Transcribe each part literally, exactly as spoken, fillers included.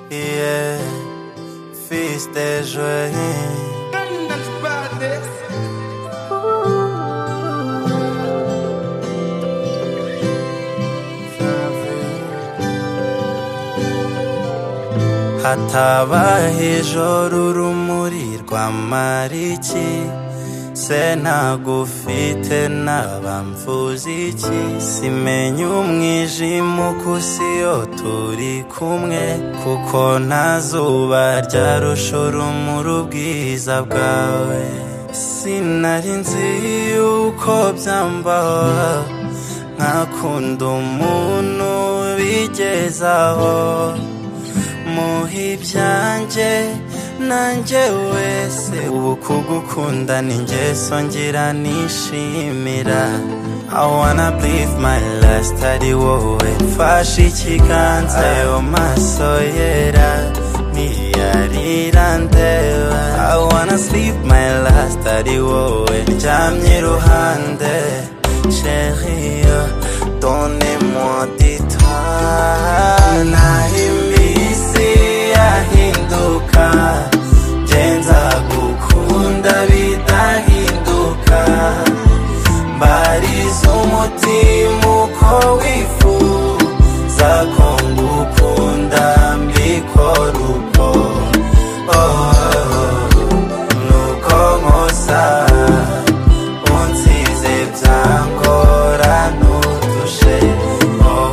Yeah, fils de joie. Hatabaho ijoro urumuri rw'amariki, se ntagufite naba mvuze iki? Simenya umwijima uko isi yo turi kumwe, kuko nta zuba ryarusha urumuri ubwiza bwawe. Sinari nzi yuko byambaho nkakunda umuntu bigezaho, muhi byanjye nanjye wese ubu kugukunda ni ingeso ngira nishimira. I wanna breathe my last ari wowe mfashe ikiganza, ayo maso yera ntiyarira ndeba. I wanna sleep my last ari wowe ndyamye iruhande. Chérie, donnez-moi du temps. Nahimisi yahinduka, genza gukunda bidahinduka. Mbariza umutima uko wifuza ko ngukunda mbikora uko. Oh, nuko nkosa unsize byangora nudushe. Oh,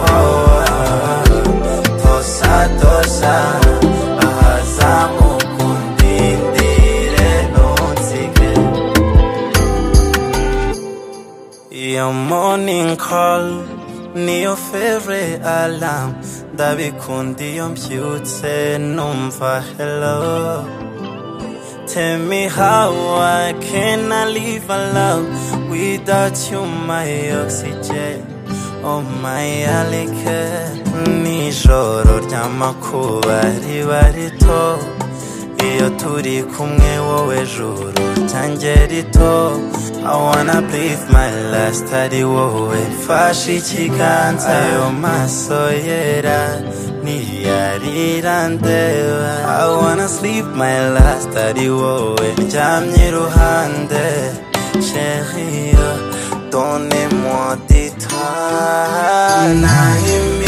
tosa tosa ahaza mukundindire ntunsige. Your morning call ni your favorite alarm, ndabikunda iyo mbyutse numva hello. Tell me how I can I live alone without you, my oxygen, oh my alike. Nijoro ry'amakuba riba rito, iyo turi kumwe wowe juru ryanjye rito. I wanna breathe my last ari wowe mfashe ikiganza, ayo maso yera ntiyarira ndeba. I wanna sleep my last ari wowe ndyamye iruhande. Chérie, donnez-moi du temps.